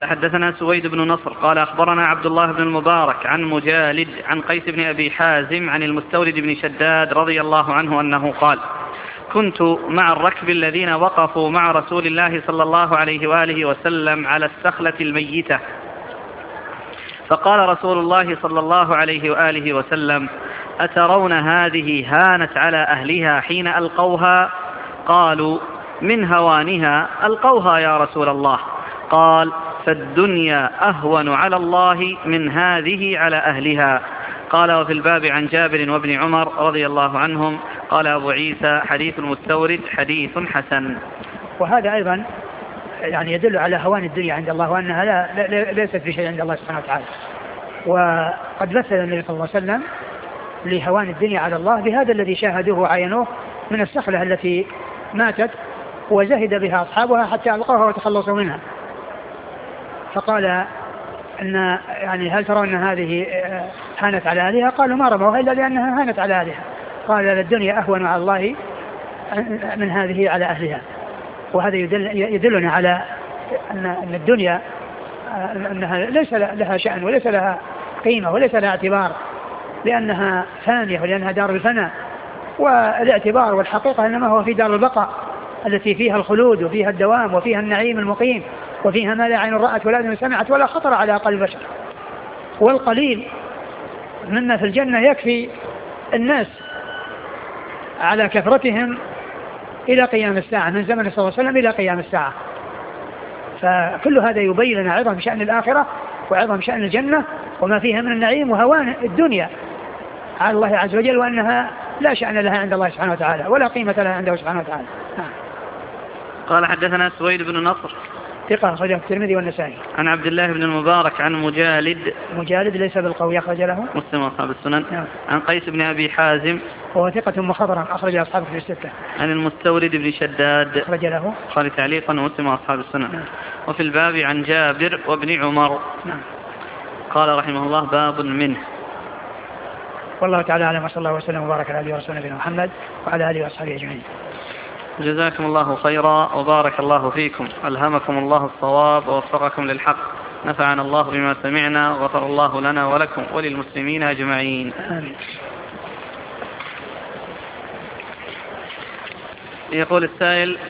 حدثنا سويد بن نصر قال أخبرنا عبد الله بن المبارك عن مجالد عن قيس بن أبي حازم عن المستورد بن شداد رضي الله عنه أنه قال: كنت مع الركب الذين وقفوا مع رسول الله صلى الله عليه وآله وسلم على السخلة الميتة، فقال رسول الله صلى الله عليه وآله وسلم: أترون هذه هانت على أهلها حين ألقوها؟ قالوا: من هوانها ألقوها يا رسول الله. قال: فالدنيا أهون على الله من هذه على أهلها. قال: وفي الباب عن جابر وابن عمر رضي الله عنهم. قال أبو عيسى: حديث المستورد حديث حسن. وهذا أيضا يعني يدل على هوان الدنيا عند الله، وأنها ليست في شيء عند الله سبحانه وتعالى. وقد مثل النبي صلى الله عليه وسلم لهوان الدنيا على الله بهذا الذي شاهدوه وعينوه من السخلة التي ماتت وزهد بها أصحابها حتى ألقوها وتخلصوا منها. فقال أن يعني هل ترون أن هذه هانت على أهلها؟ قالوا: ما رموها إلا لأنها هانت على أهلها. قال: الدنيا أهون على الله من هذه على أهلها. وهذا يدلنا على أن الدنيا أنها ليس لها شأن وليس لها قيمة وليس لها اعتبار، لأنها ثانية ولأنها دار الفناء. والاعتبار والحقيقة إنما هو في دار البقاء التي فيها الخلود وفيها الدوام وفيها النعيم المقيم وفيها ما لا عين رأت ولا أذن سمعت ولا خطر على قلب بشر. والقليل مما في الجنة يكفي الناس على كثرتهم إلى قيام الساعة، من زمن صلى الله عليه وسلم إلى قيام الساعة. فكل هذا يبين لنا عظم شأن الآخرة وعظم شأن الجنة وما فيها من النعيم وهوان الدنيا على الله عز وجل، وأنها لا شأن لها عند الله سبحانه وتعالى ولا قيمة لها عنده سبحانه وتعالى. قال: حدثنا سويد بن نصر ثقة أخرجه الترمذي والنسائي. عن عبد الله بن المبارك عن مجالد ليس بالقوي أخرج له مسلم وأصحاب السنن. عن قيس بن أبي حازم وهو ثقة مخضرم أخرج أصحابه في الستة. عن المستورد بن شداد أخرج له قال تعليقا ومسلم وأصحاب السنن. وفي الباب عن جابر وابن عمر. قال رحمه الله: باب منه. والله تعالى أعلم، وصلى الله وسلم وبارك على آله ورسوله نبينا محمد وعلى آله وأصحابه أجمعين. جزاكم الله خيرا وبارك الله فيكم، ألهمكم الله الصواب ووفقكم للحق، نفعنا الله بما سمعنا وغفر الله لنا ولكم وللمسلمين أجمعين. آمين. يقول السائل: